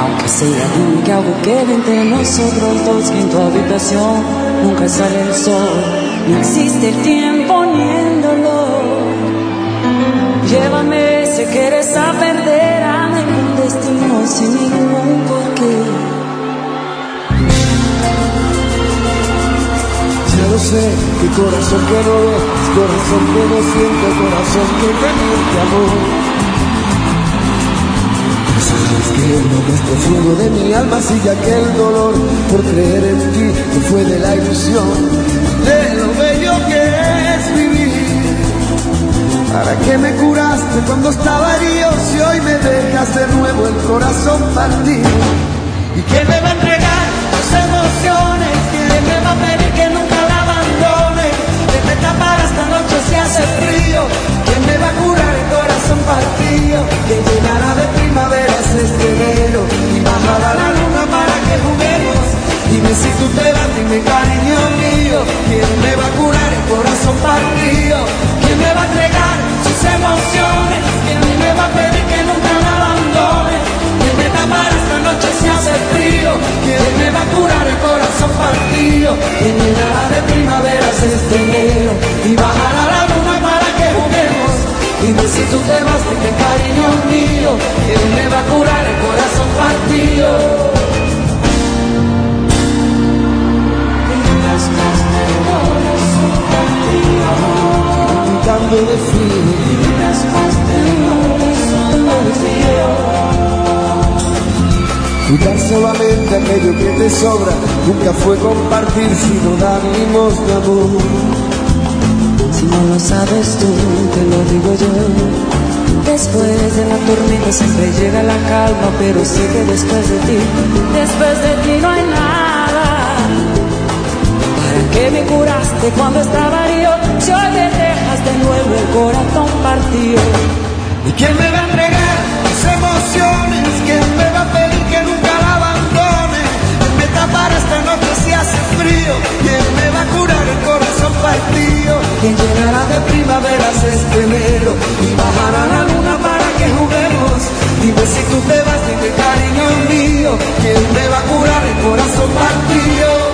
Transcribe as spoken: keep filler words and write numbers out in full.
Aunque sea la única que quede entre nosotros dos, que en tu habitación nunca sale el sol, no existe el tiempo ni el dolor. Llévame si quieres a perder a ningún destino sin ningún porqué. Ya lo sé, que corazón que no ve, corazón que no siente, corazón que te miente amor. Sabes que en lo más profundo de mi alma sigue aquel dolor por creer en ti, que fue de la ilusión, de lo bello que es vivir. ¿Para qué me curaste cuando estaba herido si hoy me dejas de nuevo el corazón partido? ¿Y quién me va a entregar tus emociones? ¿Quién me va a pedir que nunca la abandone? ¿Quién me tapará esta noche si hace frío? ¿Quién me va a curar el corazón partido? ¿Quién llenará de primaveras este enero y bajará la luna para que juguemos? Dime si tú te vas, dime cariño mío, ¿quién me va a curar el corazón partido? ¿Quién me va a entregar sus emociones? ¿Quién me va a pedir que nunca la abandone? ¿Quién me tapará esta noche si hace frío? ¿Quién me va a curar el corazón partido? ¿Quién llenará de primaveras este enero y bajará la luna para que juguemos? Dime si tú te vas, dime cariño mío, ¿quién me va a curar el corazón partido? Gritando de frío, cuidar solamente aquello que te sobra, nunca fue compartir sino dar limos de amor. Si no lo sabes tú, te lo digo yo. Después de la tormenta siempre llega la calma, pero sé que después de ti, después de ti no hay nada. ¿Para qué me curaste cuando estaba herido si hoy me dejas de nuevo el corazón partido? ¿Y quién me va a entregar mis emociones? ¿Quién me va a pedir que nunca la abandone? ¿Quién me tapará esta noche si hace frío? ¿Quién me va a curar el corazón partido? ¿Quién llenará de primaveras este enero y bajará la luna para que juguemos? Dime si tú te vas, dime cariño mío, ¿quién me va a curar el corazón partido?